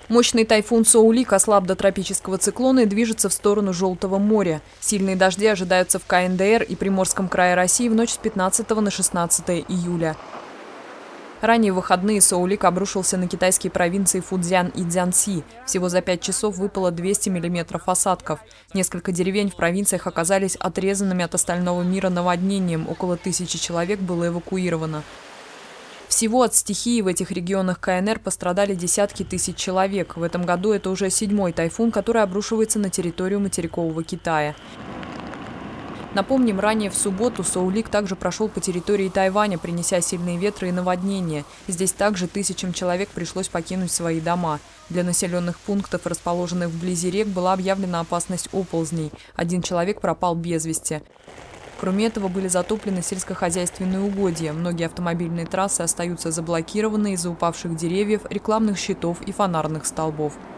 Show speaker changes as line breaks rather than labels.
Мощный тайфун Соулик ослаб до тропического циклона и движется в сторону Желтого моря. Сильные дожди ожидаются в КНДР и Приморском крае России в ночь с 15 на 16 июля. Ранее в выходные Соулик обрушился на китайские провинции Фуцзян и Цзянси. Всего за 5 часов выпало 200 миллиметров осадков. Несколько деревень в провинциях оказались отрезанными от остального мира наводнением. Около 1000 человек было эвакуировано. Всего от стихии в этих регионах КНР пострадали десятки тысяч человек. В этом году это уже 7-й тайфун, который обрушивается на территорию материкового Китая. Напомним, ранее в субботу Соулик также прошел по территории Тайваня, принеся сильные ветры и наводнения. Здесь также тысячам человек пришлось покинуть свои дома. Для населенных пунктов, расположенных вблизи рек, была объявлена опасность оползней. 1 человек пропал без вести. Кроме этого, были затоплены сельскохозяйственные угодья. Многие автомобильные трассы остаются заблокированы из-за упавших деревьев, рекламных щитов и фонарных столбов.